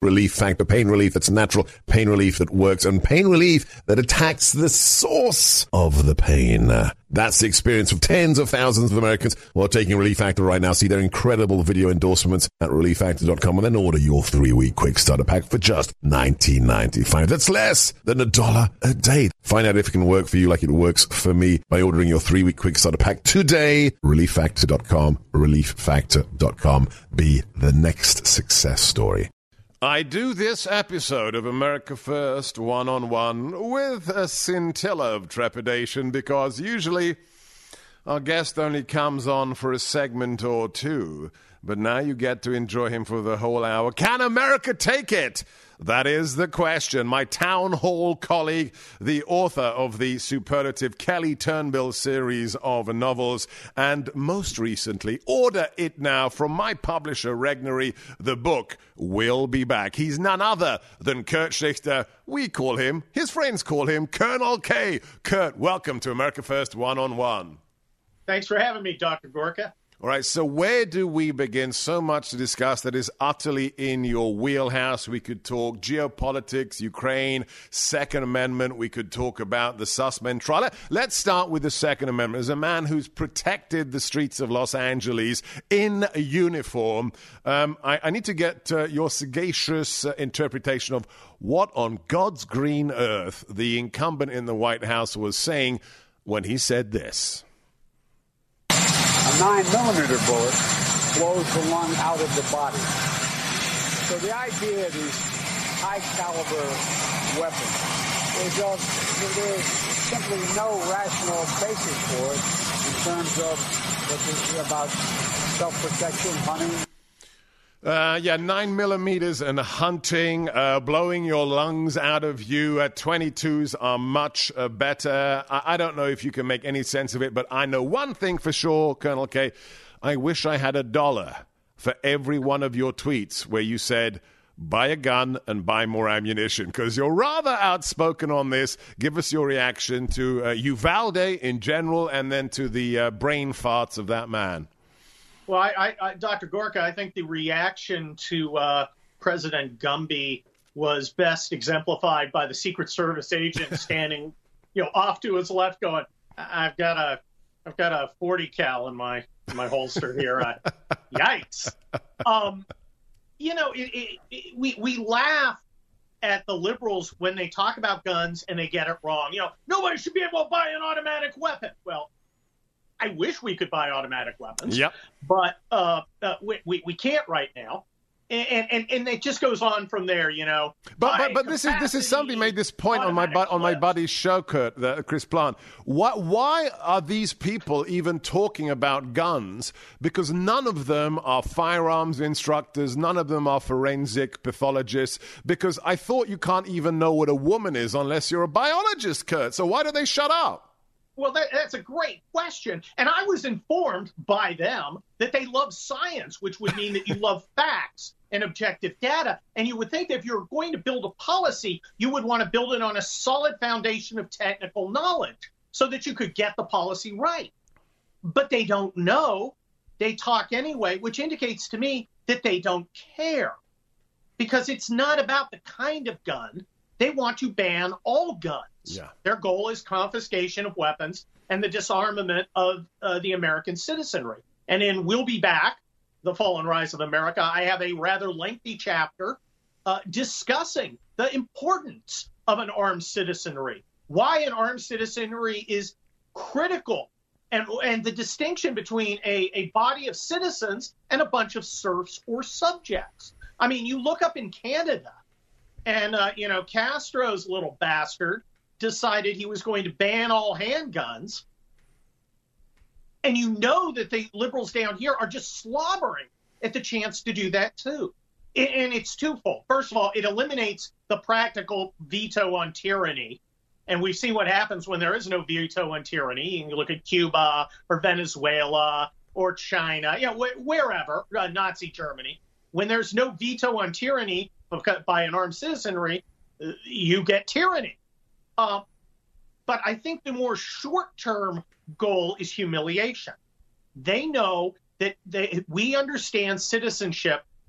Relief Factor. Pain relief that's natural, pain relief that works, and pain relief that attacks the source of the pain. That's the experience of tens of thousands of Americans who are taking Relief Factor right now. See their incredible video endorsements at relieffactor.com and then order your 3-week quick starter pack for just $19.95. That's less than $1 a day. Find out if it can work for you like it works for me by ordering your 3-week quick starter pack today. relieffactor.com, relieffactor.com. Be the next success story. I do this episode of America First one-on-one with a scintilla of trepidation because usually our guest only comes on for a segment or two, but now you get to enjoy him for the whole hour. Can America take it? That is the question. My town hall colleague, the author of the superlative Kelly Turnbull series of novels, and most recently, order it now from my publisher, Regnery, the book will be back. He's none other than Kurt Schlichter. We call him, his friends call him, Colonel K. Kurt, welcome to America First One-on-One. Thanks for having me, Dr. Gorka. All right, so where do we begin? So much to discuss that is utterly in your wheelhouse. We could talk geopolitics, Ukraine, Second Amendment. We could talk about the Sussman trial. Let's start with the Second Amendment. As a man who's protected the streets of Los Angeles in a uniform, I need to get your sagacious interpretation of what on God's green earth the incumbent in the White House was saying when he said this. A 9mm bullet blows the lung out of the body. So the idea of these high-caliber weapons is there's simply no rational basis for it in terms of what this is about self-protection, hunting. 9mm and hunting, blowing your lungs out of you. 22s are much better. I don't know if you can make any sense of it, but I know one thing for sure, Colonel K. I wish I had $1 for every one of your tweets where you said, buy a gun and buy more ammunition, because you're rather outspoken on this. Give us your reaction to Uvalde in general and then to the brain farts of that man. Well, I Dr. Gorka, I think the reaction to President Gumby was best exemplified by the Secret Service agent standing, off to his left, going, "I've got a 40 cal in my holster here." Yikes! We laugh at the liberals when they talk about guns and they get it wrong. Nobody should be able to buy an automatic weapon. Well, I wish we could buy automatic weapons, but we can't right now, and it just goes on from there, But this is somebody made this point on my buddy's show, Kurt, Chris Plant. Why are these people even talking about guns? Because none of them are firearms instructors, none of them are forensic pathologists. Because I thought you can't even know what a woman is unless you're a biologist, Kurt. So why do they shut up? Well, that's a great question. And I was informed by them that they love science, which would mean that you love facts and objective data. And you would think that if you're going to build a policy, you would want to build it on a solid foundation of technical knowledge so that you could get the policy right. But they don't know. They talk anyway, which indicates to me that they don't care, because it's not about the kind of gun. They want to ban all guns. Yeah. Their goal is confiscation of weapons and the disarmament of the American citizenry. And in We'll Be Back, The Fall and Rise of America, I have a rather lengthy chapter discussing the importance of an armed citizenry, why an armed citizenry is critical, and the distinction between a body of citizens and a bunch of serfs or subjects. I mean, you look up in Canada, and, Castro's little bastard decided he was going to ban all handguns. And you know that the liberals down here are just slobbering at the chance to do that, too. And it's twofold. First of all, it eliminates the practical veto on tyranny. And we've seen what happens when there is no veto on tyranny. You can look at Cuba or Venezuela or China, wherever, Nazi Germany. When there's no veto on tyranny by an armed citizenry, you get tyranny. But I think the more short-term goal is humiliation. They know that we understand citizenship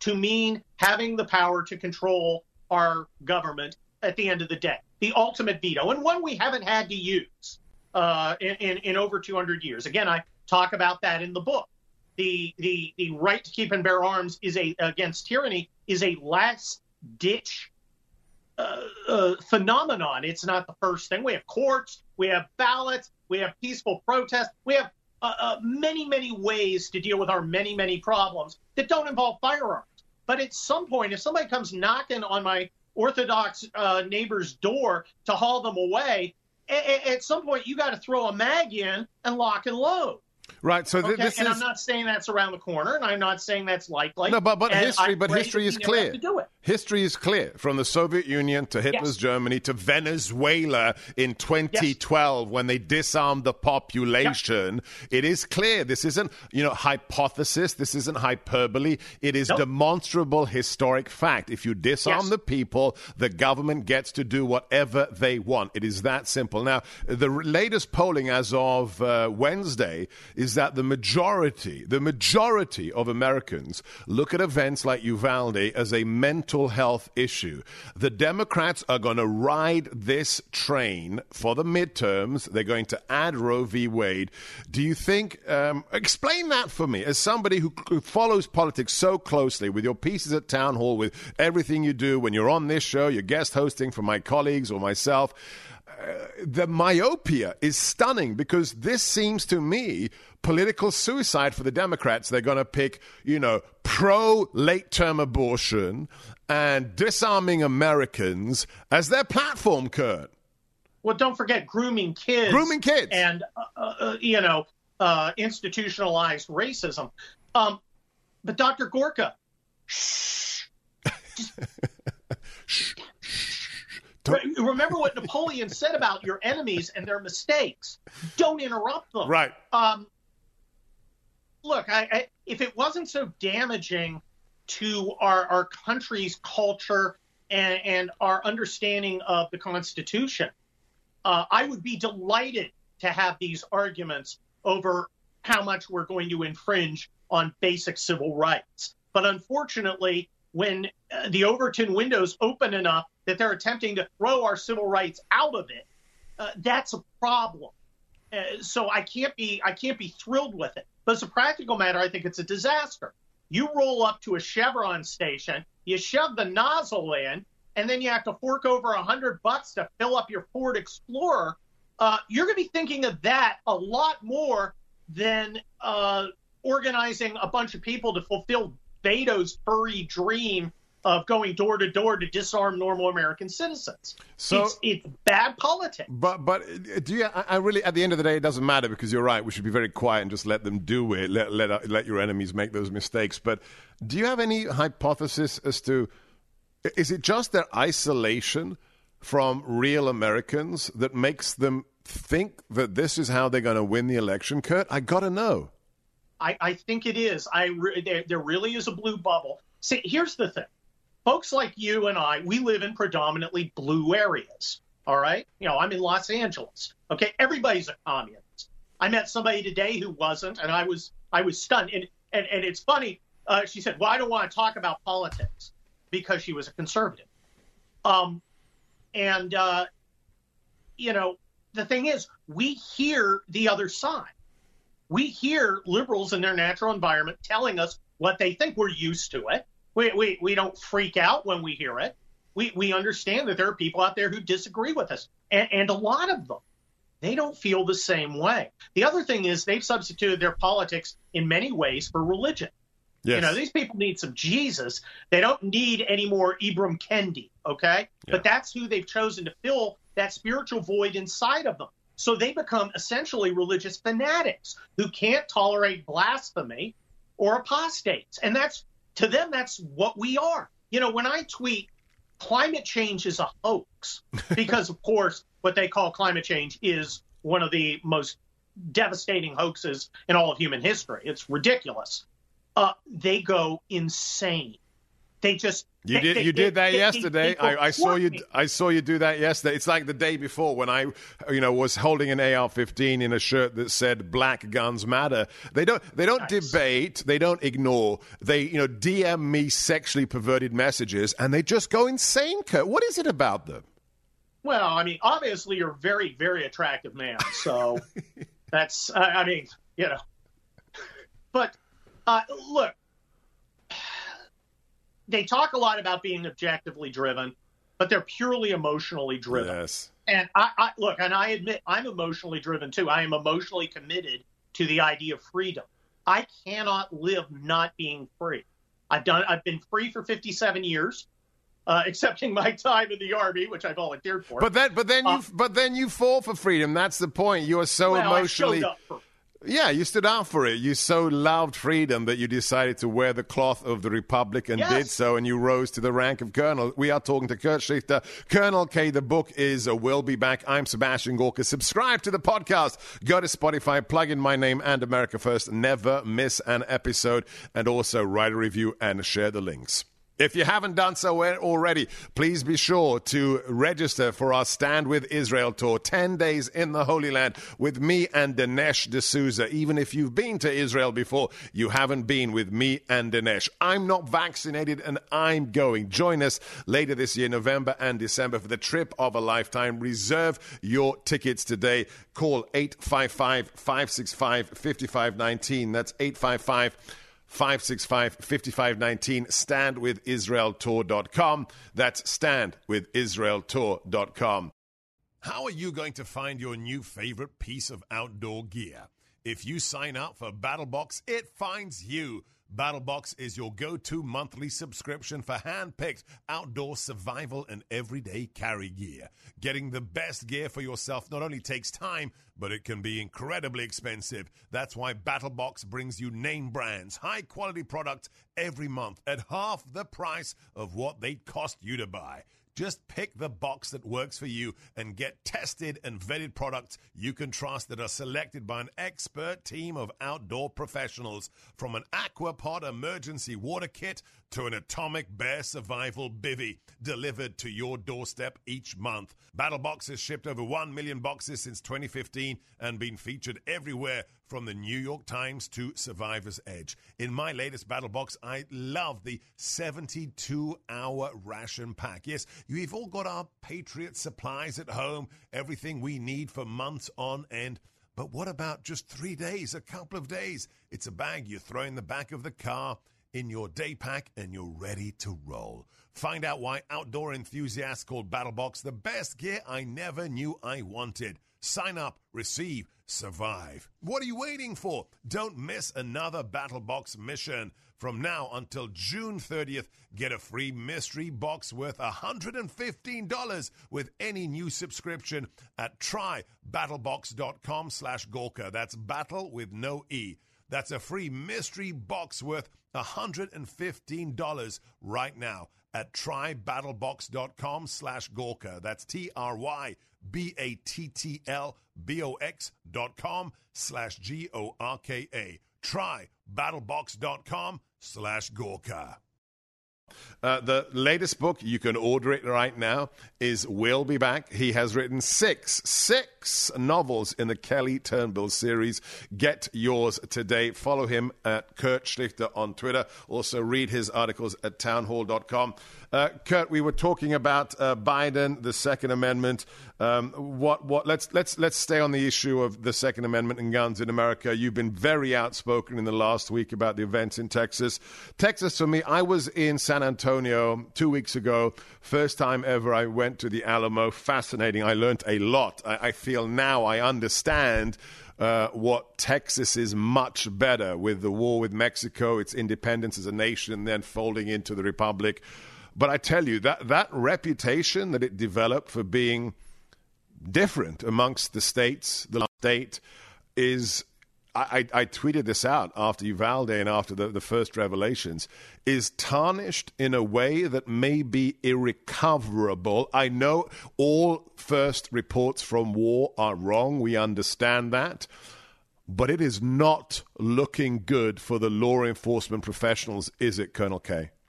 to mean having the power to control our government at the end of the day, the ultimate veto, and one we haven't had to use in over 200 years. Again, I talk about that in the book. The right to keep and bear arms against tyranny is a last-ditch phenomenon. It's not the first thing. We have courts, we have ballots, we have peaceful protest, we have many, many ways to deal with our many, many problems that don't involve firearms. But at some point, if somebody comes knocking on my Orthodox neighbor's door to haul them away, at some point you got to throw a mag in and lock and load. Right. So okay? this and is. I'm not saying that's around the corner, and I'm not saying that's likely. No, but history is clear. Do it. History is clear. From the Soviet Union to Hitler's Germany to Venezuela in 2012 when they disarmed the population, it is clear. This isn't, hypothesis. This isn't hyperbole. It is demonstrable historic fact. If you disarm the people, the government gets to do whatever they want. It is that simple. Now, the latest polling as of Wednesday is that the majority of Americans look at events like Uvalde as a mental health issue. The Democrats are going to ride this train for the midterms. They're going to add Roe v. Wade. Do you think, explain that for me, as somebody who follows politics so closely, with your pieces at Town Hall, with everything you do, when you're on this show, you're guest hosting for my colleagues or myself. The myopia is stunning, because this seems to me political suicide for the Democrats. They're going to pick, pro-late-term abortion and disarming Americans as their platform, Kurt. Well, don't forget grooming kids. And, institutionalized racism. But Dr. Gorka, remember what Napoleon said about your enemies and their mistakes. Don't interrupt them. Right. Look, if it wasn't so damaging to our country's culture and our understanding of the Constitution, I would be delighted to have these arguments over how much we're going to infringe on basic civil rights. But unfortunately, when the Overton window's open enough that they're attempting to throw our civil rights out of it, that's a problem. So I can't be thrilled with it. But as a practical matter, I think it's a disaster. You roll up to a Chevron station, you shove the nozzle in, and then you have to fork over $100 to fill up your Ford Explorer. You're going to be thinking of that a lot more than organizing a bunch of people to fulfill Beto's furry dream of going door to door to disarm normal American citizens. So it's bad politics. But do you? I really, at the end of the day, it doesn't matter, because you're right. We should be very quiet and just let them do it. Let your enemies make those mistakes. But do you have any hypothesis as to, is it just their isolation from real Americans that makes them think that this is how they're going to win the election? Kurt, I got to know. I think it is. There really is a blue bubble. See, here's the thing. Folks like you and I, we live in predominantly blue areas, all right? I'm in Los Angeles, okay? Everybody's a communist. I met somebody today who wasn't, and I was stunned. And it's funny, she said, well, I don't want to talk about politics, because she was a conservative. The thing is, we hear the other side. We hear liberals in their natural environment telling us what they think. We're used to it. We don't freak out when we hear it. We understand that there are people out there who disagree with us, and a lot of them, they don't feel the same way. The other thing is they've substituted their politics in many ways for religion. Yes. These people need some Jesus. They don't need any more Ibram Kendi, okay? Yeah. But that's who they've chosen to fill that spiritual void inside of them. So they become essentially religious fanatics who can't tolerate blasphemy or apostates. And to them, that's what we are. When I tweet, climate change is a hoax, because, of course, what they call climate change is one of the most devastating hoaxes in all of human history. It's ridiculous. They go insane. They just You did that yesterday. I saw you. me. I saw you do that yesterday. It's like the day before when I, was holding an AR-15 in a shirt that said "Black Guns Matter." They don't Nice. debate. They don't ignore. They DM me sexually perverted messages, and they just go insane. Kurt, what is it about them? Well, I mean, obviously you're a very, very attractive man. So that's, But look, they talk a lot about being objectively driven, but they're purely emotionally driven. Yes. And I admit I'm emotionally driven too. I am emotionally committed to the idea of freedom. I cannot live not being free. I've been free for 57 years. Excepting my time in the Army, which I volunteered for. But then you fall for freedom. That's the point. You are so emotionally. I showed up for. Yeah, you stood out for it. You so loved freedom that you decided to wear the cloth of the Republic and did so, and you rose to the rank of Colonel. We are talking to Kurt Schlichter. Colonel K, the book is We'll Be Back. I'm Sebastian Gorka. Subscribe to the podcast. Go to Spotify, plug in my name and America First. Never miss an episode. And also write a review and share the links. If you haven't done so already, please be sure to register for our Stand With Israel tour, 10 days in the Holy Land with me and Dinesh D'Souza. Even if you've been to Israel before, you haven't been with me and Dinesh. I'm not vaccinated and I'm going. Join us later this year, November and December, for the trip of a lifetime. Reserve your tickets today. Call 855-565-5519. That's 855-565-5519, standwithisraeltour.com. That's standwithisraeltour.com. How are you going to find your new favorite piece of outdoor gear? If you sign up for BattleBox, it finds you. BattleBox is your go-to monthly subscription for hand-picked outdoor survival and everyday carry gear. Getting the best gear for yourself not only takes time, but it can be incredibly expensive. That's why BattleBox brings you name brands, high-quality products every month at half the price of what they'd cost you to buy. Just pick the box that works for you and get tested and vetted products you can trust that are selected by an expert team of outdoor professionals. From an Aquapod emergency water kit to an Atomic Bear survival bivvy, delivered to your doorstep each month. BattleBox has shipped over 1 million boxes since 2015 and been featured everywhere from the New York Times to Survivor's Edge. In my latest BattleBox, I love the 72-hour ration pack. Yes, we've all got our Patriot supplies at home, everything we need for months on end. But what about just 3 days, a couple of days? It's a bag you throw in the back of the car, in your day pack, and you're ready to roll. Find out why outdoor enthusiasts call BattleBox the best gear I never knew I wanted. Sign up, receive, survive. What are you waiting for? Don't miss another BattleBox mission. From now until June 30th, get a free mystery box worth $115 with any new subscription at trybattlebox.com/Gorka. That's battle with no E. That's a free mystery box worth $115 right now at trybattlebox.com/Gorka. That's trybattlebox.com/GORKA. Trybattlebox.com/Gorka. The latest book, you can order it right now, is We'll Be Back. He has written six novels in the Kelly Turnbull series. Get yours today. Follow him at Kurt Schlichter on Twitter. Also read his articles at townhall.com. Kurt, we were talking about Biden, the Second Amendment. Let's stay on the issue of the Second Amendment and guns in America. You've been very outspoken in the last week about the events in Texas. Texas, for me, I was in San Antonio 2 weeks ago. First time ever I went to the Alamo. Fascinating. I learned a lot. I feel now I understand what Texas is much better with the war with Mexico, its independence as a nation, and then folding into the Republic. But I tell you, that reputation that it developed for being different amongst the states, the state is, I tweeted this out after Uvalde and after the first revelations, is tarnished in a way that may be irrecoverable. I know all first reports from war are wrong. We understand that. But it is not looking good for the law enforcement professionals, is it, Colonel K?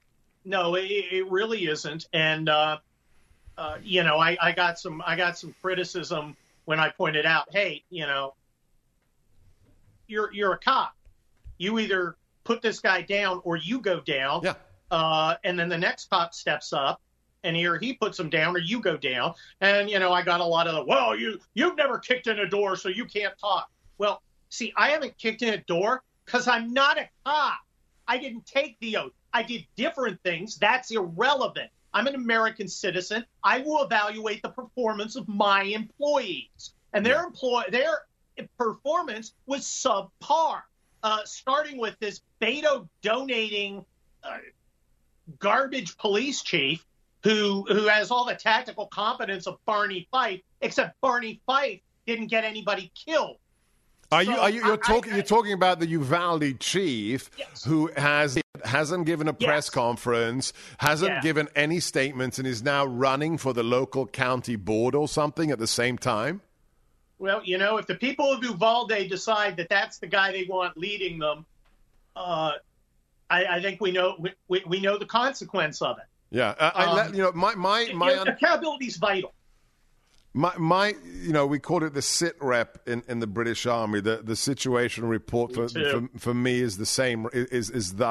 No, it really isn't. And, you know, I got some criticism when I pointed out, hey, you know, you're a cop. You either put this guy down or you go down. Yeah. And then the next cop steps up and he puts him down or you go down. And, you know, I got a lot of well, you've never kicked in a door, so you can't talk. Well, see, I haven't kicked in a door because I'm not a cop. I didn't take the oath. I did different things. That's irrelevant. I'm an American citizen. I will evaluate the performance of my employees. And their performance was subpar, starting with this Beto donating garbage police chief who has all the tactical competence of Barney Fife, except Barney Fife didn't get anybody killed. You're talking about the Uvalde chief, yes, who hasn't given a press conference, hasn't given any statements, and is now running for the local county board or something at the same time? Well, you know, if the people of Uvalde decide that that's the guy they want leading them, I think we know the consequence of it. Yeah, accountability is vital. We called it the sit rep in the British Army. The situation report for me is the same. Is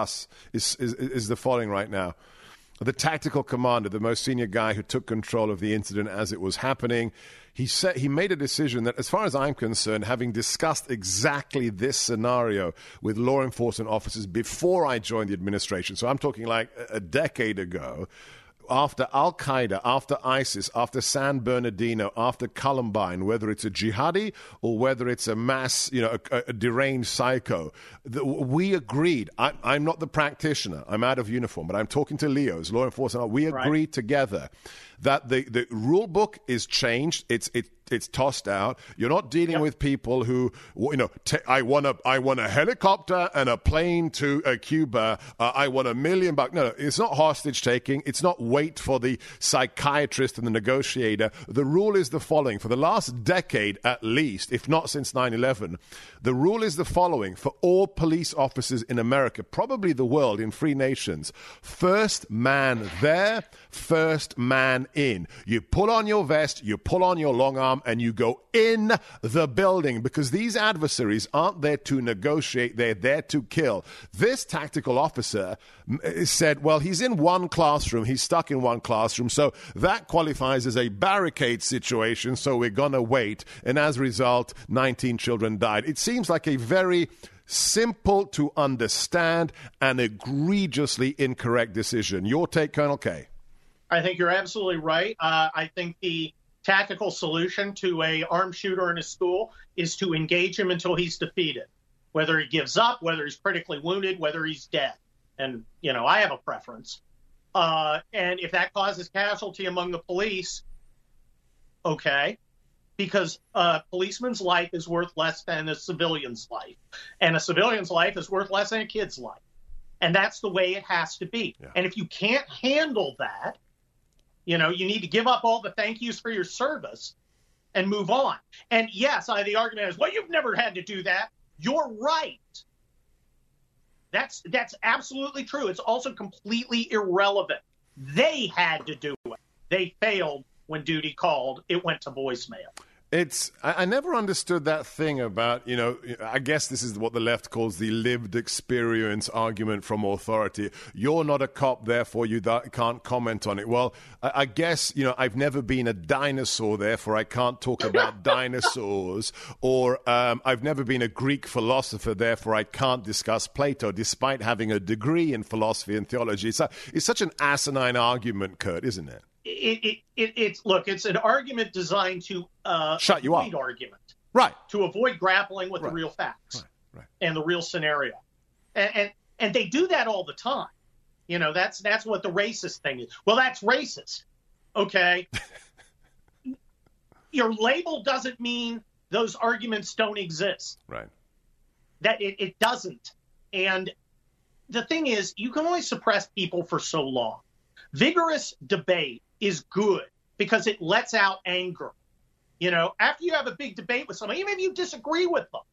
the following right now. The tactical commander, the most senior guy who took control of the incident as it was happening, he made a decision that, as far as I'm concerned, having discussed exactly this scenario with law enforcement officers before I joined the administration, so I'm talking like a decade ago, after Al-Qaeda, after ISIS, after San Bernardino, after Columbine, whether it's a jihadi or whether it's a mass, a deranged psycho, we agreed. I'm not the practitioner. I'm out of uniform, but I'm talking to Leo's, law enforcement. We agreed together that the rule book is changed. It's tossed out. You're not dealing with people who, I want a helicopter and a plane to Cuba. I want $1 million. No, it's not hostage taking. It's not wait for the psychiatrist and the negotiator. The rule is the following. For the last decade, at least, if not since 9/11, the rule is the following for all police officers in America, probably the world, in free nations: first man there, first man in. You pull on your vest, you pull on your long arm, and you go in the building, because these adversaries aren't there to negotiate, they're there to kill. This tactical officer said, well, he's in one classroom, he's stuck in one classroom, so that qualifies as a barricade situation, so we're going to wait. And as a result, 19 children died. It seems like a very simple to understand and egregiously incorrect decision. Your take, Colonel Kaye? I think you're absolutely right. I think the tactical solution to a armed shooter in a school is to engage him until he's defeated, whether he gives up, whether he's critically wounded, whether he's dead. And, I have a preference. And if that causes casualty among the police, okay, because a policeman's life is worth less than a civilian's life. And a civilian's life is worth less than a kid's life. And that's the way it has to be. Yeah. And if you can't handle that, you need to give up all the thank yous for your service and move on. And yes, the argument is, well, you've never had to do that. You're right. That's absolutely true. It's also completely irrelevant. They had to do it. They failed when duty called. It went to voicemail. I never understood that thing about, I guess this is what the left calls the lived experience argument from authority. You're not a cop, therefore you can't comment on it. Well, I guess, I've never been a dinosaur, therefore I can't talk about dinosaurs. Or I've never been a Greek philosopher, therefore I can't discuss Plato, despite having a degree in philosophy and theology. It's such an asinine argument, Kurt, isn't it? It's an argument designed to shut you up. Argument, right? To avoid grappling with the real facts and the real scenario, and they do that all the time. That's what the racist thing is. Well, that's racist. Okay, your label doesn't mean those arguments don't exist. Right. That it doesn't. And the thing is, you can only suppress people for so long. Vigorous debate is good because it lets out anger. After you have a big debate with somebody, even if you disagree with them,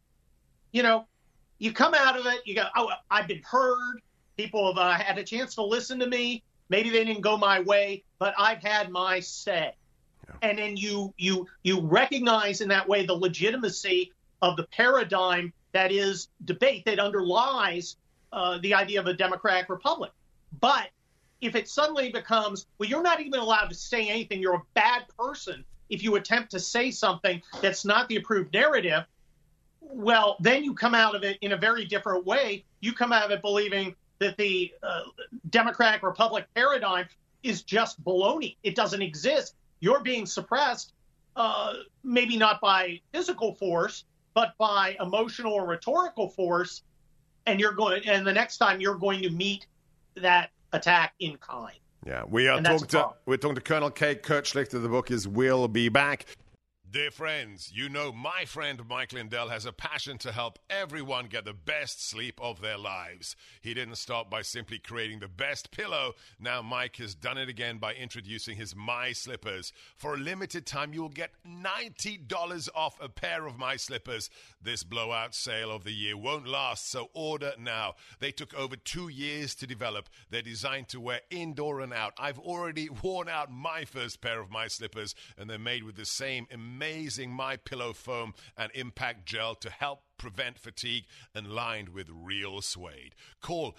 you come out of it, you go, oh, I've been heard. People have had a chance to listen to me. Maybe they didn't go my way, but I've had my say. Yeah. And then you recognize in that way the legitimacy of the paradigm that is debate that underlies the idea of a democratic republic. But if it suddenly becomes, well, you're not even allowed to say anything, you're a bad person if you attempt to say something that's not the approved narrative, well, then you come out of it in a very different way. You come out of it believing that the democratic republic paradigm is just baloney. It doesn't exist. You're being suppressed, maybe not by physical force, but by emotional or rhetorical force. And the next time you're going to meet that attack in kind. Yeah, we're talking to Colonel Kate Schlichter. The book is We'll Be Back. Dear friends, you know my friend Mike Lindell has a passion to help everyone get the best sleep of their lives. He didn't stop by simply creating the best pillow. Now Mike has done it again by introducing his My Slippers. For a limited time, you will get $90 off a pair of My Slippers. This blowout sale of the year won't last, so order now. They took over 2 years to develop. They're designed to wear indoor and out. I've already worn out my first pair of My Slippers, and they're made with the same amazing My Pillow foam and impact gel to help prevent fatigue and lined with real suede. Call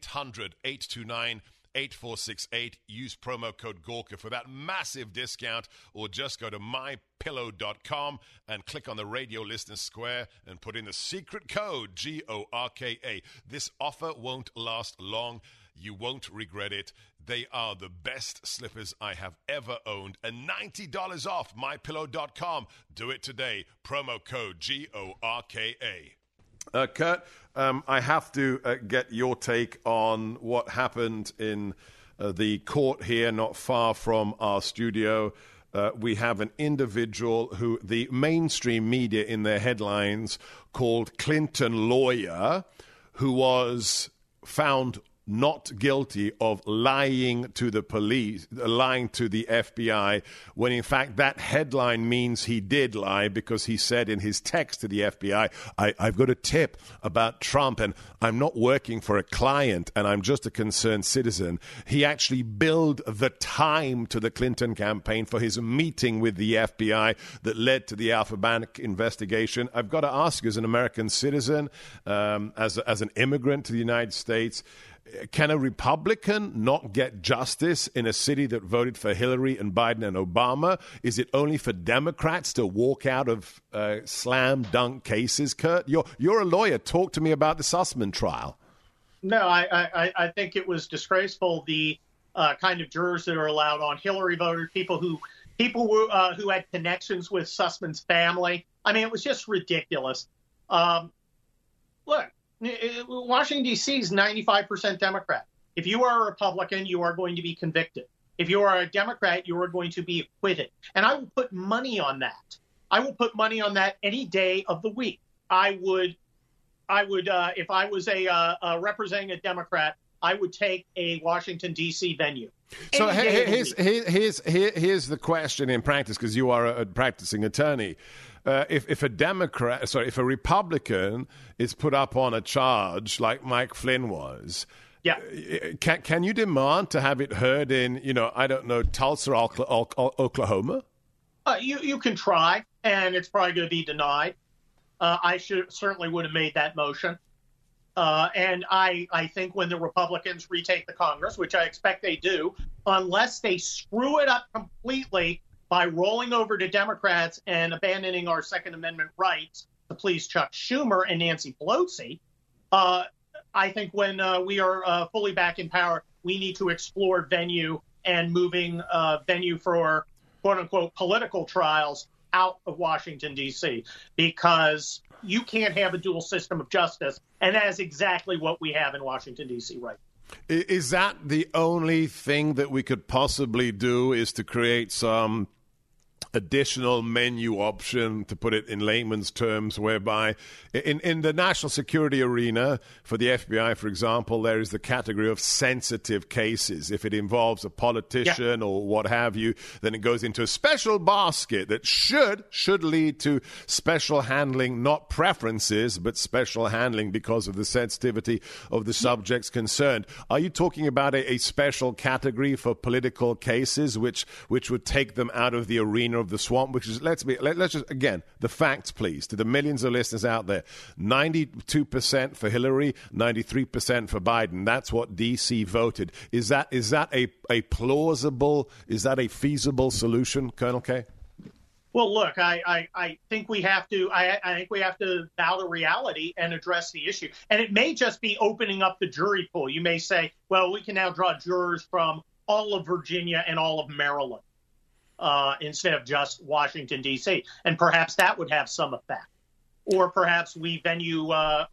800-829-8468. Use promo code Gorka for that massive discount, or just go to mypillow.com and click on the radio listener square and put in the secret code GORKA. This offer won't last long. You won't regret it. They are the best slippers I have ever owned. And $90 off mypillow.com. Do it today. Promo code GORKA. Kurt, I have to get your take on what happened in the court here not far from our studio. We have an individual who the mainstream media in their headlines called Clinton lawyer, who was found not guilty of lying to the police, lying to the FBI, when in fact that headline means he did lie, because he said in his text to the FBI, I've got a tip about Trump and I'm not working for a client and I'm just a concerned citizen. He actually billed the time to the Clinton campaign for his meeting with the FBI that led to the Alfa Bank investigation. I've got to ask you, as an American citizen, as an immigrant to the United States, can a Republican not get justice in a city that voted for Hillary and Biden and Obama? Is it only for Democrats to walk out of slam dunk cases? Kurt, you're a lawyer. Talk to me about the Sussman trial. No, I think it was disgraceful. The kind of jurors that are allowed on Hillary voters, people who had connections with Sussman's family. I mean, it was just ridiculous. Look. Washington, D.C. is 95% Democrat. If you are a Republican, you are going to be convicted. If you are a Democrat, you are going to be acquitted. And I will put money on that. I will put money on that any day of the week. I would, if I was representing a Democrat, I would take a Washington, D.C. venue. So here's the question in practice, because you are a practicing attorney. If a Republican is put up on a charge like Mike Flynn was, yeah, can you demand to have it heard in, I don't know, Tulsa, Oklahoma? You can try, and it's probably going to be denied. I certainly would have made that motion. And I think when the Republicans retake the Congress, which I expect they do, unless they screw it up completely by rolling over to Democrats and abandoning our Second Amendment rights to please Chuck Schumer and Nancy Pelosi, I think when we are fully back in power, we need to explore venue and moving venue for quote-unquote political trials out of Washington, D.C., because you can't have a dual system of justice, and that is exactly what we have in Washington, D.C. right now. Is that the only thing that we could possibly do, is to create some additional menu option, to put it in layman's terms, whereby in the national security arena for the FBI, for example, there is the category of sensitive cases. If it involves a politician or what have you, then it goes into a special basket that should lead to special handling, not preferences, but special handling because of the sensitivity of the subjects concerned. Are you talking about a special category for political cases which would take them out of the arena of the swamp, which is, let's just, again, the facts, please, to the millions of listeners out there. 92% for Hillary, 93% for Biden. That's what D.C. voted. Is that a plausible, is that a feasible solution, Colonel Kaye? Well, look, I think we have to. I think we have to bow to reality and address the issue. And it may just be opening up the jury pool. You may say, well, we can now draw jurors from all of Virginia and all of Maryland instead of just Washington, D.C. And perhaps that would have some effect. Or perhaps we venue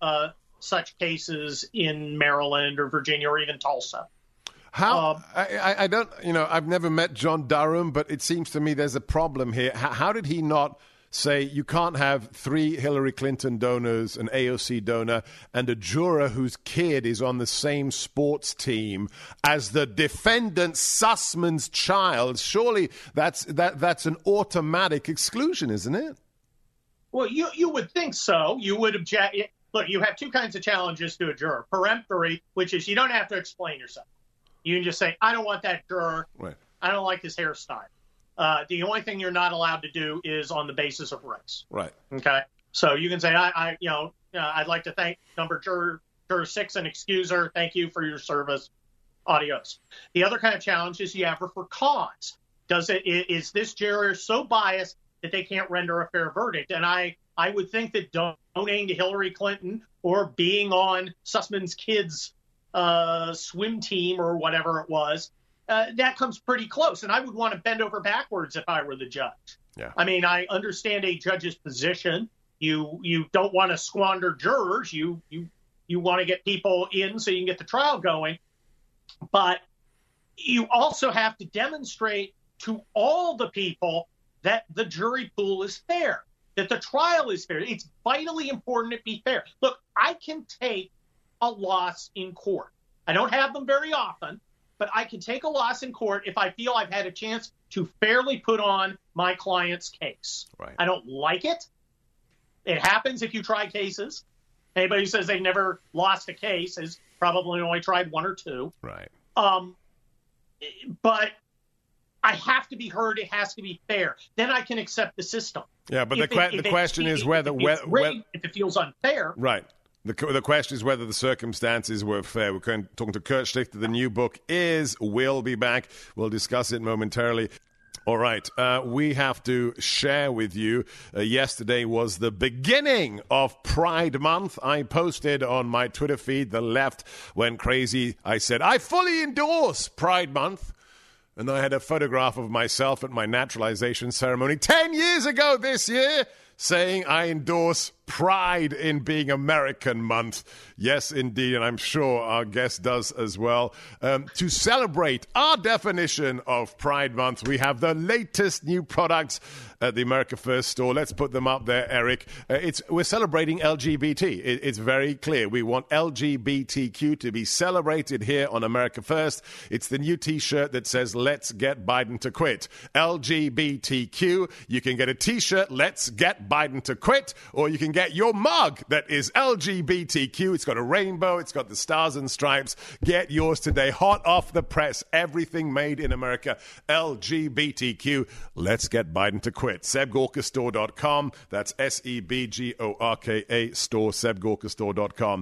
such cases in Maryland or Virginia or even Tulsa. How I don't, I've never met John Durham, but it seems to me there's a problem here. How did he not say you can't have 3 Hillary Clinton donors, an AOC donor, and a juror whose kid is on the same sports team as the defendant Sussman's child? Surely that's an automatic exclusion, isn't it? Well, you would think so. You would object. Look, you have 2 kinds of challenges to a juror. Peremptory, which is you don't have to explain yourself. You can just say, I don't want that juror. Right. I don't like his hairstyle. The only thing you're not allowed to do is on the basis of race. Right. Okay. So you can say, I'd like to thank juror 6 and excuse her. Thank you for your service. Adios. The other kind of challenge is you have her for cause. Is this juror so biased that they can't render a fair verdict? And I would think that donating to Hillary Clinton or being on Sussman's kids' swim team or whatever it was, that comes pretty close. And I would want to bend over backwards if I were the judge. Yeah. I mean, I understand a judge's position. You don't want to squander jurors. You want to get people in so you can get the trial going. But you also have to demonstrate to all the people that the jury pool is fair, that the trial is fair. It's vitally important to be fair. Look, I can take a loss in court. I don't have them very often, but I can take a loss in court if I feel I've had a chance to fairly put on my client's case. Right. I don't like it. It happens if you try cases. Anybody who says they've never lost a case has probably only tried 1 or 2. Right. But I have to be heard. It has to be fair. Then I can accept the system. Yeah, but the question is whether if it feels unfair. Right. The question is whether the circumstances were fair. We're talking to Kurt Schlichter. The new book will be back. We'll discuss it momentarily. All right. We have to share with you. Yesterday was the beginning of Pride Month. I posted on my Twitter feed, the left went crazy. I said, I fully endorse Pride Month. And I had a photograph of myself at my naturalization ceremony 10 years ago this year, saying I endorse pride in being American month. Yes, indeed, and I'm sure our guest does as well. To celebrate our definition of Pride Month, we have the latest new products at the America First store. Let's put them up there, Eric. We're celebrating LGBT. It's very clear. We want LGBTQ to be celebrated here on America First. It's the new T-shirt that says, Let's Get Biden to Quit. LGBTQ. You can get a T-shirt, Let's Get Biden to Quit, or you can get your mug that is LGBTQ. It's got a rainbow. It's got the stars and stripes. Get yours today. Hot off the press. Everything made in America. LGBTQ. Let's get Biden to quit. SebGorkaStore.com. That's SEBGORKA store. SebGorkaStore.com.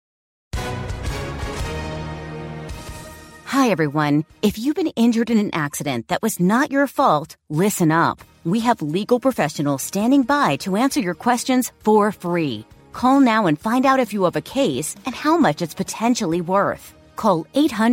Hi, everyone. If you've been injured in an accident that was not your fault, listen up. We have legal professionals standing by to answer your questions for free. Call now and find out if you have a case and how much it's potentially worth. Call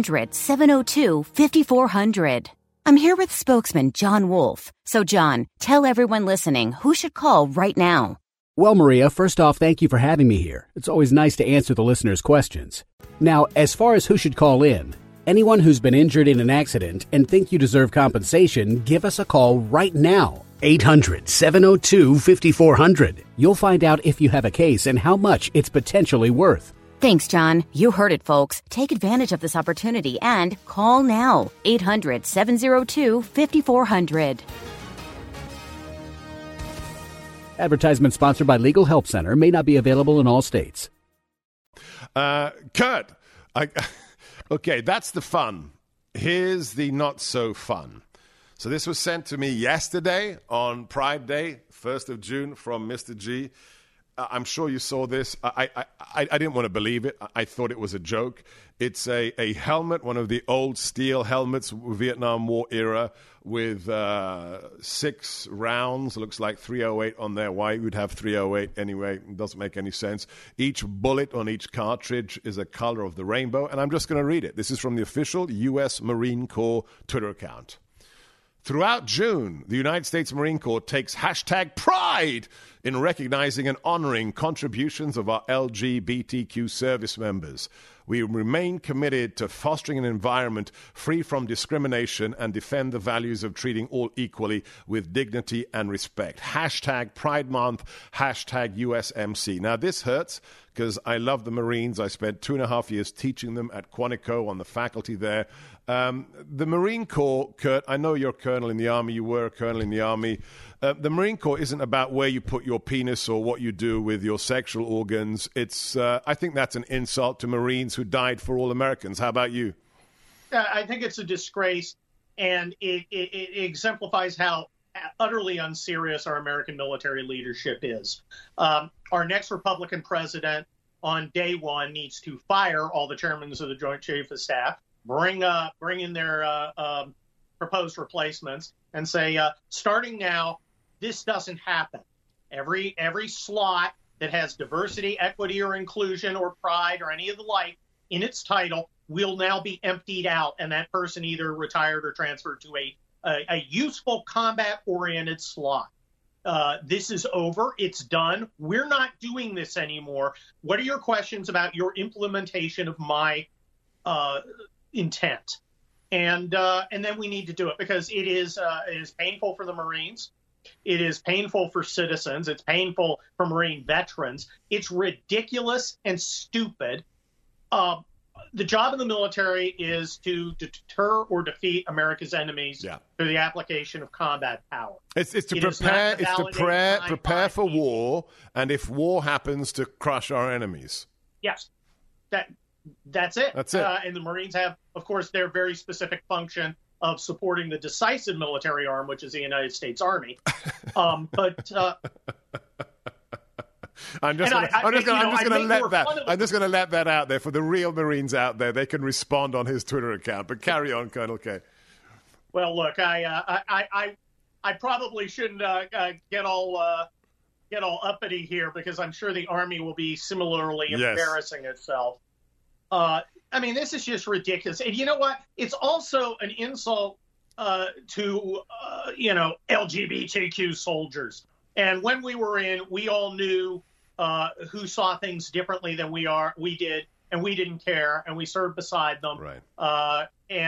800-702-5400. I'm here with spokesman John Wolf. So, John, tell everyone listening who should call right now. Well, Maria, first off, thank you for having me here. It's always nice to answer the listeners' questions. Now, as far as who should call in, anyone who's been injured in an accident and think you deserve compensation, give us a call right now. 800-702-5400. You'll find out if you have a case and how much it's potentially worth. Thanks, John. You heard it, folks. Take advantage of this opportunity and call now. 800-702-5400. Advertisement sponsored by Legal Help Center. May not be available in all states. Kurt, okay, that's the fun. Here's the not so fun. So this was sent to me yesterday on Pride Day, 1st of June, from Mr. G. I'm sure you saw this. I didn't want to believe it. I thought it was a joke. It's a helmet, one of the old steel helmets, Vietnam War era, with 6 rounds. Looks like 308 on there. Why you would have 308 anyway? It doesn't make any sense. Each bullet on each cartridge is a color of the rainbow. And I'm just going to read it. This is from the official U.S. Marine Corps Twitter account. Throughout June, the United States Marine Corps takes #Pride in recognizing and honoring contributions of our LGBTQ service members. We remain committed to fostering an environment free from discrimination and defend the values of treating all equally with dignity and respect. #Pride Month, #USMC. Now, this hurts because I love the Marines. I spent 2.5 years teaching them at Quantico on the faculty there. The Marine Corps, Kurt, I know you're a colonel in the Army. You were a colonel in the Army. The Marine Corps isn't about where you put your penis or what you do with your sexual organs. It's, I think that's an insult to Marines who died for all Americans. How about you? I think it's a disgrace, and it exemplifies how utterly unserious our American military leadership is. Our next Republican president on day one needs to fire all the chairmen of the Joint Chiefs of Staff, bring in their proposed replacements, and say, starting now, this doesn't happen. Every slot that has diversity, equity, or inclusion, or pride, or any of the like in its title will now be emptied out, and that person either retired or transferred to a useful combat-oriented slot. This is over. It's done. We're not doing this anymore. What are your questions about your implementation of my intent? And then we need to do it because it is painful for the Marines. It is painful for citizens. It's painful for Marine veterans. It's ridiculous and stupid. The job of the military is to deter or defeat America's enemies through the application of combat power. It's to prepare for war, and if war happens, to crush our enemies. Yes, that's it. That's it. And the Marines have, of course, their very specific function of supporting the decisive military arm, which is the United States Army. I'm just going to let that out there for the real Marines out there. They can respond on his Twitter account. But carry on, Colonel K. Well, look, I probably shouldn't get all uppity here because I'm sure the Army will be similarly embarrassing itself. I mean, this is just ridiculous. And you know what? It's also an insult to LGBTQ soldiers. And when we were in, we all knew who saw things differently than we did, and we didn't care, and we served beside them. Right.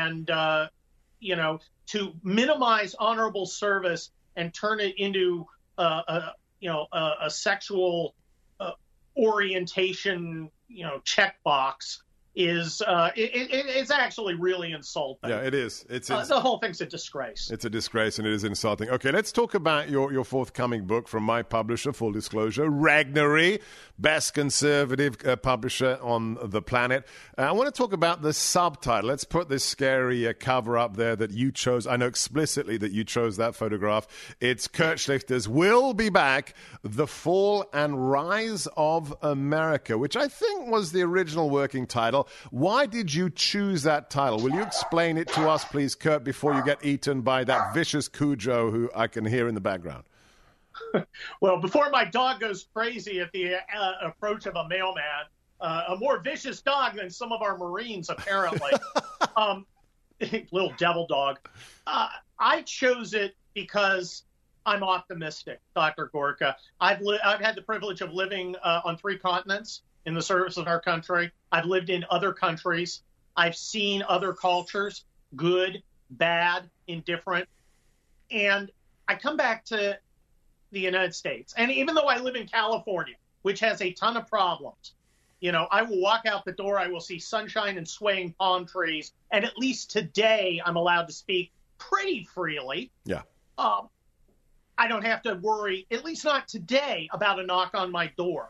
To minimize honorable service and turn it into a sexual orientation, checkbox is it's actually really insulting. Yeah, it is. The whole thing's a disgrace. It's a disgrace, and it is insulting. Okay, let's talk about your forthcoming book from my publisher, full disclosure, Regnery, best conservative publisher on the planet. I want to talk about the subtitle. Let's put this scary cover up there that you chose. I know explicitly that you chose that photograph. It's Kurt Schlichter's We'll Be Back, The Fall and Rise of America, which I think was the original working title. Why did you choose that title? Will you explain it to us, please, Kurt, before you get eaten by that vicious Cujo who I can hear in the background? Well, before my dog goes crazy at the approach of a mailman, a more vicious dog than some of our Marines, apparently. Little devil dog. I chose it because I'm optimistic, Dr. Gorka. I've had the privilege of living on 3 continents in the service of our country. I've lived in other countries. I've seen other cultures, good, bad, indifferent. And I come back to the United States, and even though I live in California, which has a ton of problems, I will walk out the door, I will see sunshine and swaying palm trees, and at least today I'm allowed to speak pretty freely. Yeah. I don't have to worry, at least not today, about a knock on my door.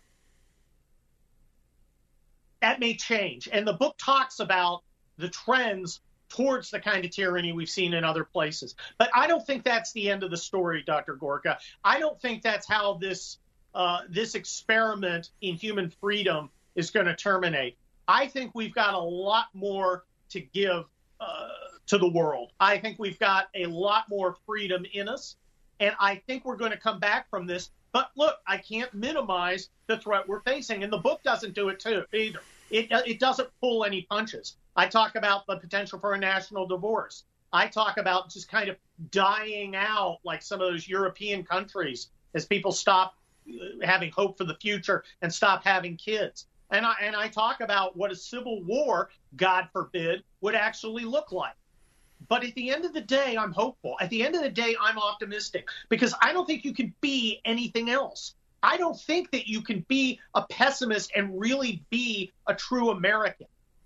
That may change. And the book talks about the trends towards the kind of tyranny we've seen in other places. But I don't think that's the end of the story, Dr. Gorka. I don't think that's how this experiment in human freedom is going to terminate. I think we've got a lot more to give to the world. I think we've got a lot more freedom in us. And I think we're going to come back from this. But look, I can't minimize the threat we're facing. And the book doesn't do it too either. It doesn't pull any punches. I talk about the potential for a national divorce. I talk about just kind of dying out like some of those European countries as people stop having hope for the future and stop having kids. And I talk about what a civil war, God forbid, would actually look like. But at the end of the day, I'm hopeful. At the end of the day, I'm optimistic because I don't think you can be anything else. I don't think that you can be a pessimist and really be a true American.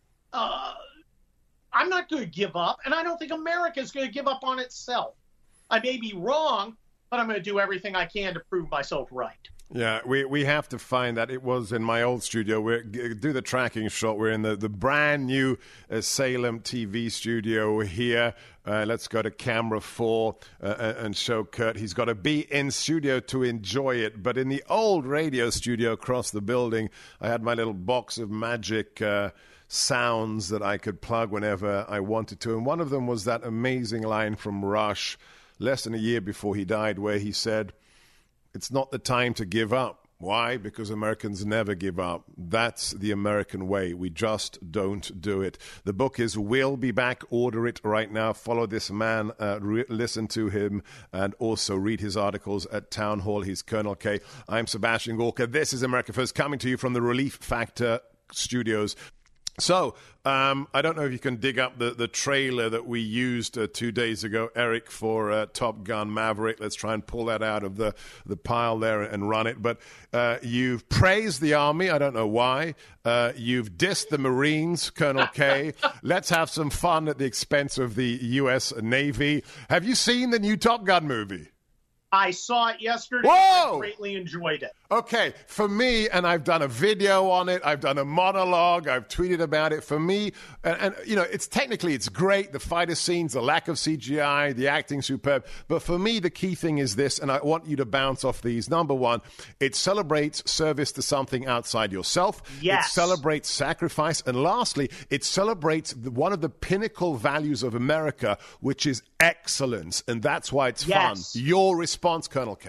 I'm not going to give up, and I don't think America is going to give up on itself. I may be wrong, but I'm going to do everything I can to prove myself right. Yeah, we have to find that. It was in my old studio. Do the tracking shot. We're in the brand new Salem TV studio here. Let's go to camera 4 and show Kurt. He's got to be in studio to enjoy it. But in the old radio studio across the building, I had my little box of magic sounds that I could plug whenever I wanted to. And one of them was that amazing line from Rush less than a year before he died where he said, "It's not the time to give up." Why? Because Americans never give up. That's the American way. We just don't do it. The book is We'll Be Back. Order it right now. Follow this man. Listen to him. And also read his articles at Town Hall. He's Colonel K. I'm Sebastian Gorka. This is America First, coming to you from the Relief Factor Studios. So, I don't know if you can dig up the trailer that we used 2 days ago, Eric, for Top Gun Maverick. Let's try and pull that out of the pile there and run it. But you've praised the Army. I don't know why. You've dissed the Marines, Colonel K. Let's have some fun at the expense of the U.S. Navy. Have you seen the new Top Gun movie? I saw it yesterday. Whoa! I greatly enjoyed it. Okay, for me, and I've done a video on it, I've done a monologue, I've tweeted about it. For me, and it's great, the fighter scenes, the lack of CGI, the acting superb. But for me, the key thing is this, and I want you to bounce off these. Number one, it celebrates service to something outside yourself. Yes. It celebrates sacrifice. And lastly, it celebrates one of the pinnacle values of America, which is excellence. And that's why it's fun. Your response, Colonel K.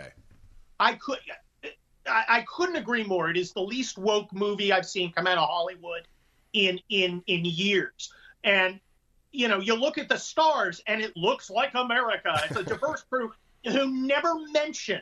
I couldn't agree more. It is the least woke movie I've seen come out of Hollywood in years. And, you look at the stars and it looks like America. It's a diverse crew who never mention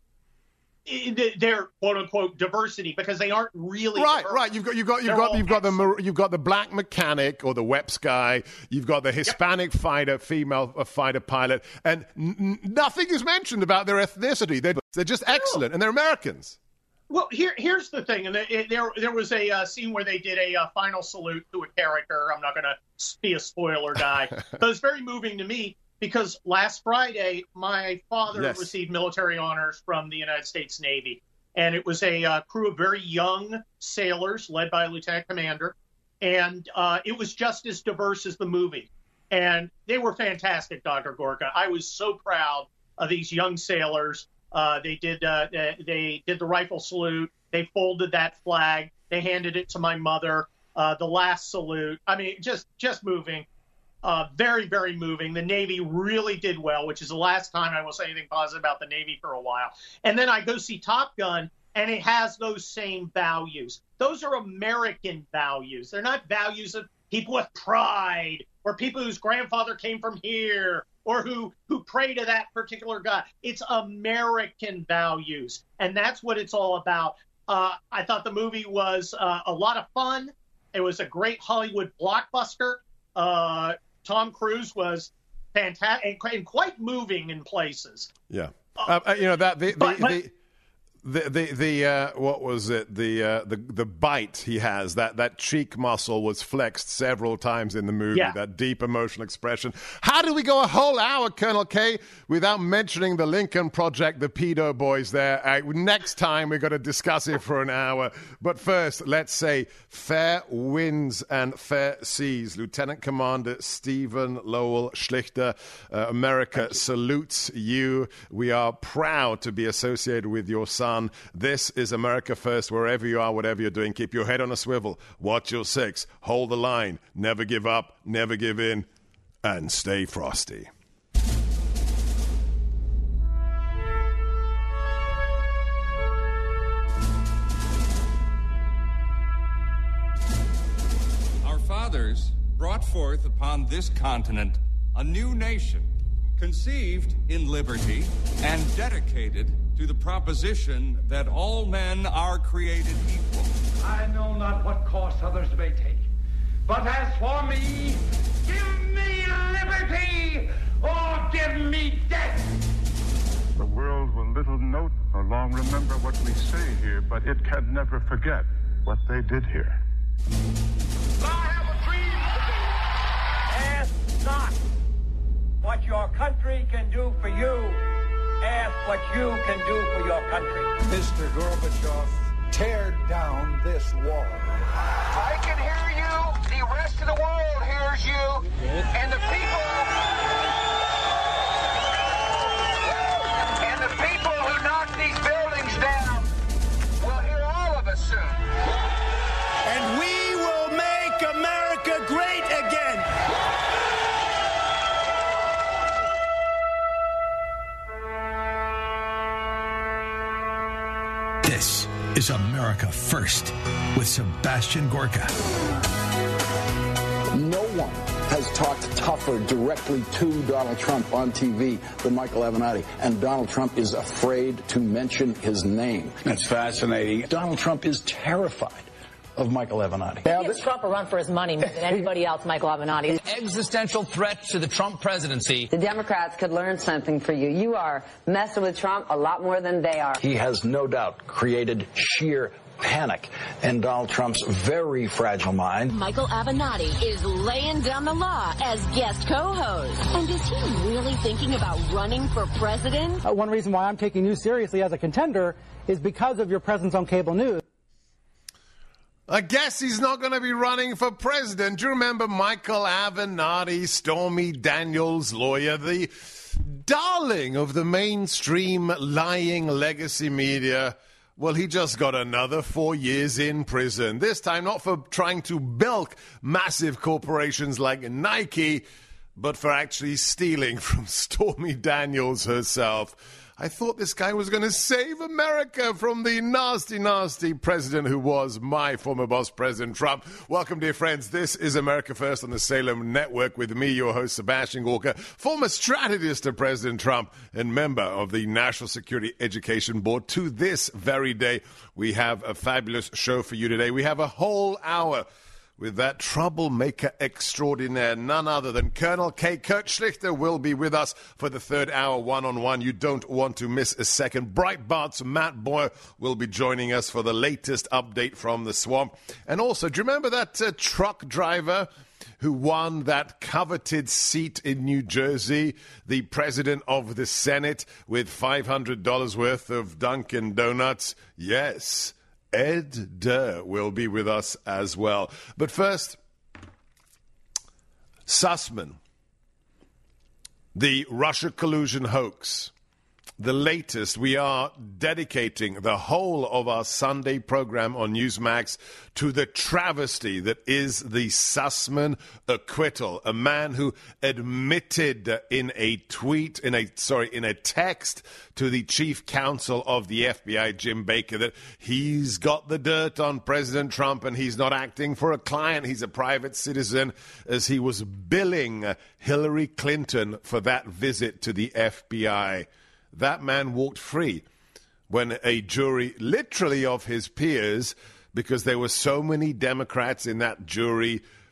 their quote unquote diversity because they aren't really right. diverse. Right. You've got the black mechanic or the WEPS guy. You've got the Hispanic fighter, female fighter pilot, and nothing is mentioned about their ethnicity. They're just excellent, and they're Americans. Well, here's the thing, and there was a scene where they did a final salute to a character. I'm not going to be a spoiler guy, but it's very moving to me. Because last Friday, my father received military honors from the United States Navy. And it was a crew of very young sailors led by a lieutenant commander. And it was just as diverse as the movie. And they were fantastic, Dr. Gorka. I was so proud of these young sailors. They did the rifle salute. They folded that flag. They handed it to my mother. The last salute. I mean, just moving. Very, very moving. The Navy really did well, which is the last time I will say anything positive about the Navy for a while. And then I go see Top Gun, and it has those same values. Those are American values. They're not values of people with pride or people whose grandfather came from here or who pray to that particular God. It's American values, and that's what it's all about. I thought the movie was a lot of fun. It was a great Hollywood blockbuster. Tom Cruise was fantastic and quite moving in places. Yeah. What was it? The bite he has, that cheek muscle was flexed several times in the movie, that deep emotional expression. How do we go a whole hour, Colonel K, without mentioning the Lincoln Project, the pedo boys there? Next time we're going to discuss it for an hour. But first, let's say fair winds and fair seas. Lieutenant Commander Stephen Lowell Schlichter, America salutes you. We are proud to be associated with your son. This is America First. Wherever you are, whatever you're doing, keep your head on a swivel, watch your six, hold the line, never give up, never give in, and stay frosty. Our fathers brought forth upon this continent a new nation, conceived in liberty and dedicated to the proposition that all men are created equal. I know not what course others may take, but as for me, give me liberty or give me death. The world will little note or long remember what we say here, but it can never forget what they did here. I have a dream today. Ask not what your country can do for you. Ask what you can do for your country. Mr. Gorbachev, tear down this wall. I can hear you. The rest of the world hears you. And the people who knock these buildings down will hear all of us soon. And we will make America great again. This is America First with Sebastian Gorka. No one has talked tougher directly to Donald Trump on TV than Michael Avenatti, and Donald Trump is afraid to mention his name. That's fascinating. Donald Trump is terrified of Michael Avenatti. He gives Trump a run for his money more than anybody else, Michael Avenatti. An existential threat to the Trump presidency. The Democrats could learn something from you. You are messing with Trump a lot more than they are. He has no doubt created sheer panic in Donald Trump's very fragile mind. Michael Avenatti is laying down the law as guest co-host. And is he really thinking about running for president? One reason why I'm taking you seriously as a contender is because of your presence on cable news. I guess he's not going to be running for president. Do you remember Michael Avenatti, Stormy Daniels' lawyer, the darling of the mainstream lying legacy media? Well, he just got another 4 years in prison. This time not for trying to bilk massive corporations like Nike, but for actually stealing from Stormy Daniels herself. I thought this guy was going to save America from the nasty, nasty president who was my former boss, President Trump. Welcome, dear friends. This is America First on the Salem Network with me, your host, Sebastian Gorka, former strategist of President Trump and member of the National Security Education Board. To this very day, we have a fabulous show for you today. We have a whole hour with that troublemaker extraordinaire, none other than Colonel K. Kurt Schlichter will be with us for the third hour one-on-one. You don't want to miss a second. Breitbart's Matt Boyer will be joining us for the latest update from the swamp. And also, do you remember that truck driver who won that coveted seat in New Jersey, the president of the Senate, with $500 worth of Dunkin' Donuts? Yes, Ed Durr will be with us as well. But first, Sussman, the Russia collusion hoax, the latest. We are dedicating the whole of our Sunday program on Newsmax to the travesty that is the Sussman acquittal, a man who admitted in a tweet, in a text to the chief counsel of the FBI, Jim Baker, that he's got the dirt on President Trump and he's not acting for a client. He's a private citizen, as he was billing Hillary Clinton for that visit to the FBI. That man walked free when a jury, literally of his peers, because there were so many Democrats in that jury,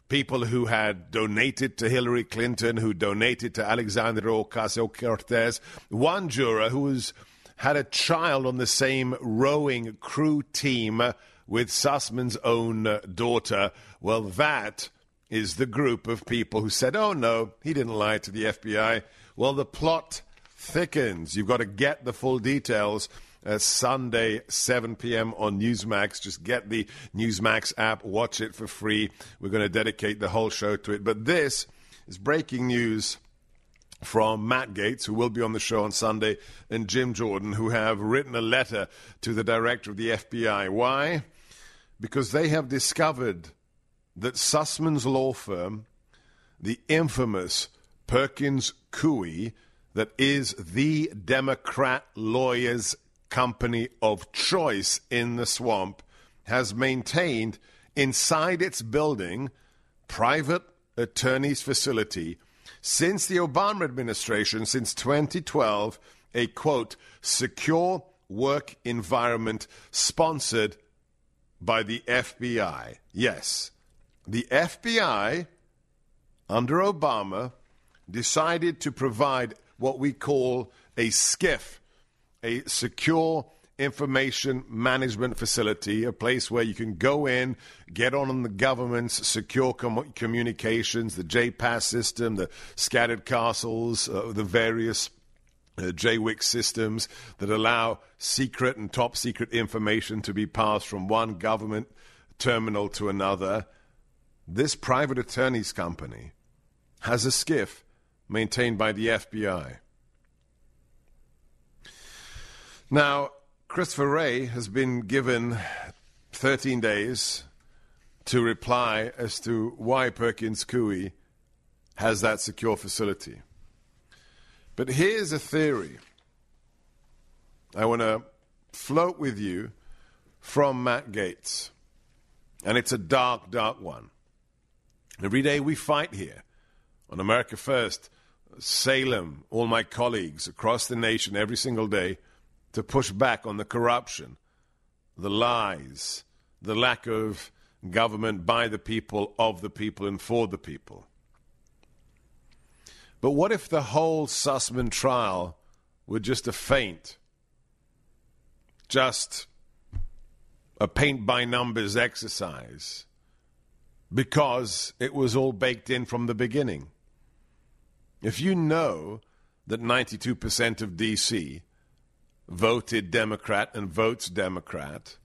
people who had donated to Hillary Clinton, who donated to Alexandria Ocasio-Cortez. One juror who had a child on the same rowing crew team with Sussman's own daughter. Well, that is the group of people who said, oh, no, he didn't lie to the FBI. Well, the plot thickens. You've got to get the full details. Sunday, 7 p.m. on Newsmax. Just get the Newsmax app. Watch it for free. We're going to dedicate the whole show to it. But this is breaking news from Matt Gaetz, who will be on the show on Sunday, and Jim Jordan, who have written a letter to the director of the FBI. Why? Because they have discovered that Sussman's law firm, the infamous Perkins Coie, that is the Democrat lawyers' company of choice in the swamp, has maintained inside its building, private attorney's facility, since the Obama administration, since 2012, a, quote, secure work environment sponsored by the FBI. Yes, the FBI, under Obama, decided to provide what we call a SCIF, a secure information management facility, a place where you can go in, get on the government's secure communications, the JPAS system, the scattered castles, the various JWIC systems that allow secret and top secret information to be passed from one government terminal to another. This private attorney's company has a SCIF maintained by the FBI. Now, Christopher Wray has been given 13 days to reply as to why Perkins Coie has that secure facility. But here's a theory I want to float with you from Matt Gaetz. And it's a dark, dark one. Every day we fight here on America First, Salem, all my colleagues across the nation every single day to push back on the corruption, the lies, the lack of government by the people, of the people, and for the people. But what if the whole Sussman trial were just a feint, just a paint-by-numbers exercise, because it was all baked in from the beginning? If you know that 92% of D.C. voted Democrat and votes Democrat,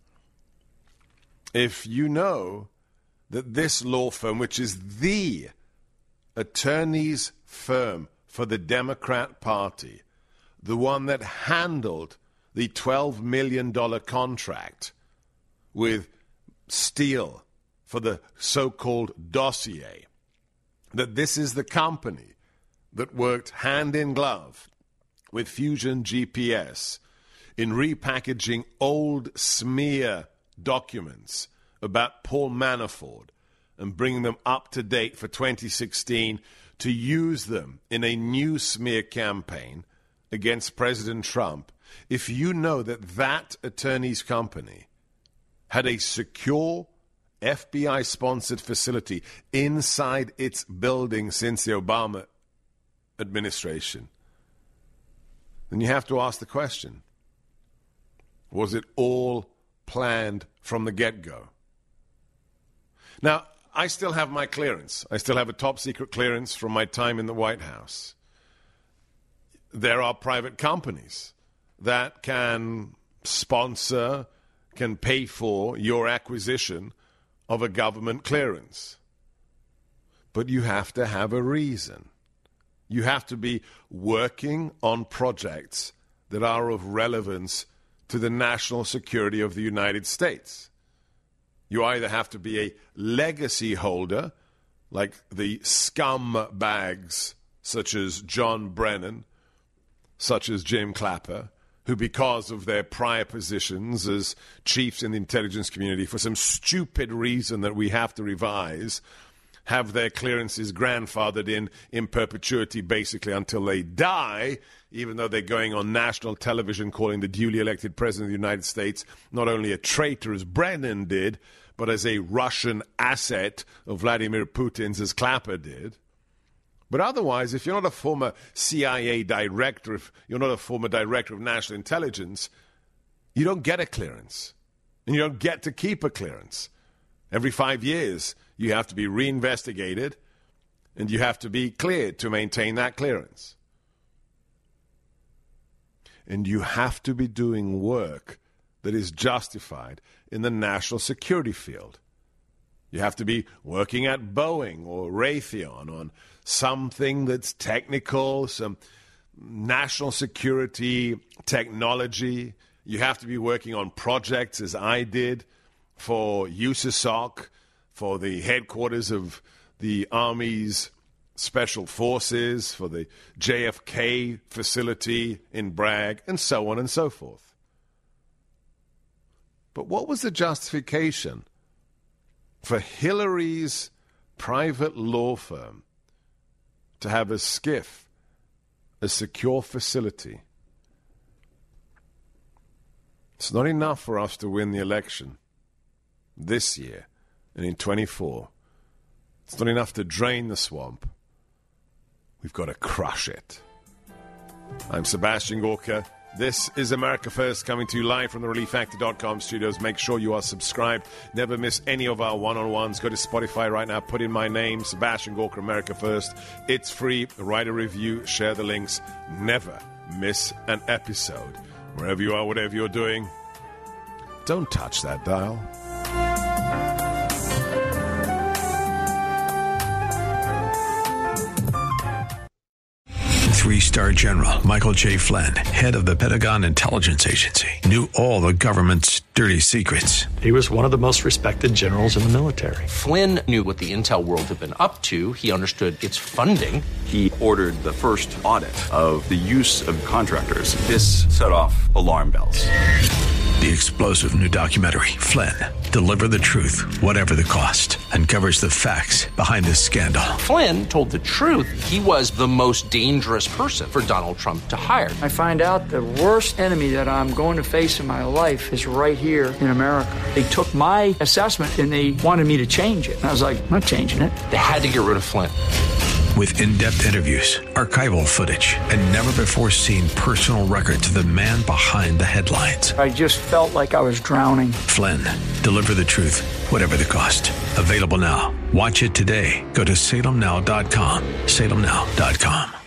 if you know that this law firm, which is the attorney's firm for the Democrat Party, the one that handled the $12 million contract with Steele for the so-called dossier, that this is the company that worked hand in glove with Fusion GPS in repackaging old smear documents about Paul Manafort and bringing them up to date for 2016 to use them in a new smear campaign against President Trump. If you know that that attorney's company had a secure FBI-sponsored facility inside its building since the Obama administration, then you have to ask the question, was it all planned from the get-go? Now, I still have my clearance. I still have a top-secret clearance from my time in the White House. There are private companies that can sponsor, can pay for your acquisition of a government clearance. But you have to have a reason. You have to be working on projects that are of relevance to the national security of the United States. You either have to be a legacy holder, like the scumbags such as John Brennan, such as Jim Clapper, who because of their prior positions as chiefs in the intelligence community, for some stupid reason that we have to revise, have their clearances grandfathered in perpetuity, basically until they die, even though they're going on national television calling the duly elected president of the United States not only a traitor, as Brennan did, but as a Russian asset of Vladimir Putin's, as Clapper did. But otherwise, if you're not a former CIA director, if you're not a former director of national intelligence, you don't get a clearance. And you don't get to keep a clearance. Every 5 years, you have to be reinvestigated, and you have to be cleared to maintain that clearance. And you have to be doing work that is justified in the national security field. You have to be working at Boeing or Raytheon on something that's technical, some national security technology. You have to be working on projects, as I did, for USASOC, for the headquarters of the Army's Special Forces, for the JFK facility in Bragg, and so on and so forth. But what was the justification for Hillary's private law firm to have a SCIF, a secure facility? It's not enough for us to win the election this year and in 24. It's not enough to drain the swamp. We've got to crush it. I'm Sebastian Gorka. This is America First, coming to you live from the ReliefFactor.com studios. Make sure you are subscribed. Never miss any of our one-on-ones. Go to Spotify right now. Put in my name, Sebastian Gorka, America First. It's free. Write a review. Share the links. Never miss an episode. Wherever you are, whatever you're doing, don't touch that dial. Three-star General Michael J. Flynn, head of the Pentagon Intelligence Agency, knew all the government's dirty secrets. He was one of the most respected generals in the military. Flynn knew what the intel world had been up to. He understood its funding. He ordered the first audit of the use of contractors. This set off alarm bells. The explosive new documentary, Flynn, Deliver the Truth, Whatever the Cost, uncovers the facts behind this scandal. Flynn told the truth. He was the most dangerous person for Donald Trump to hire. I find out the worst enemy that I'm going to face in my life is right here in America. They took my assessment and they wanted me to change it. And I was like, I'm not changing it. They had to get rid of Flynn. With in-depth interviews, archival footage, and never-before-seen personal records of the man behind the headlines. I just felt like I was drowning. Flynn, Deliver the Truth, Whatever the Cost. Available now. Watch it today. Go to salemnow.com. salemnow.com.